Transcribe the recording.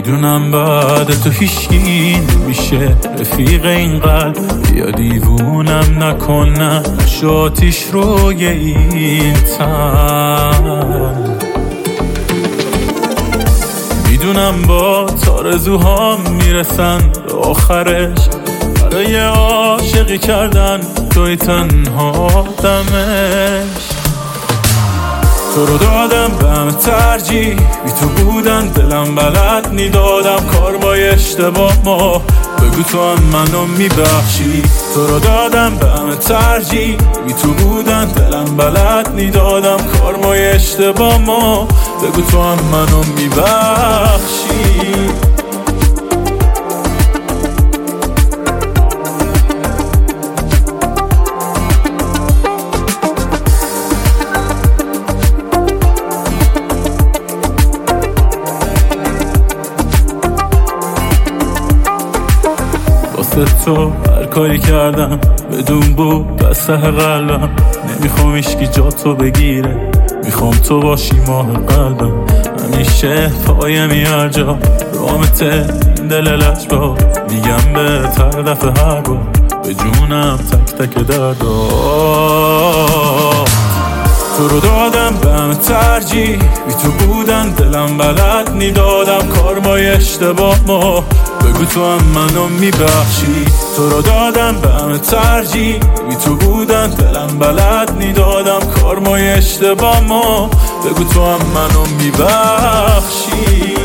میدونم بعد تو هیچکی نمیشه رفیق این قلب، یا دیوونم نکنم شاتیش روی این تن. میدونم با تارزوهام میرسن به آخرش، برای عاشقی کردن توی تنها دمش. تو رو دادم به همه ترجیح، بی تو بودن دلم بلد نیدادم کار با اشتباه ما، بگو تو هم منو میبخشی. تو رو دادم به همه ترجیح، بی تو بودن دلم بلد نیدادم کار با اشتباه ما، بگو تو هم منو میبخشی. تو هر کاری کردم بدون بود بسته قلبم، نمیخوام ایشکی جا تو بگیره، میخوام تو باشی ماه قلبم. همیشه پایمی هر جا رامت این دل لجبا، میگم به تر دفعه هر بار به جونم تک تک دردا. تو رو دادم به همه ترجیح، بی تو بودن دلم بلد نیدادم کار با اشتباه ما، بگو تو هم منو میبخشی. تو رو دادم به همه ترجیح، بی تو بودن دلم بلد نیدادم کار با اشتباه ما، بگو تو هم منو میبخشی.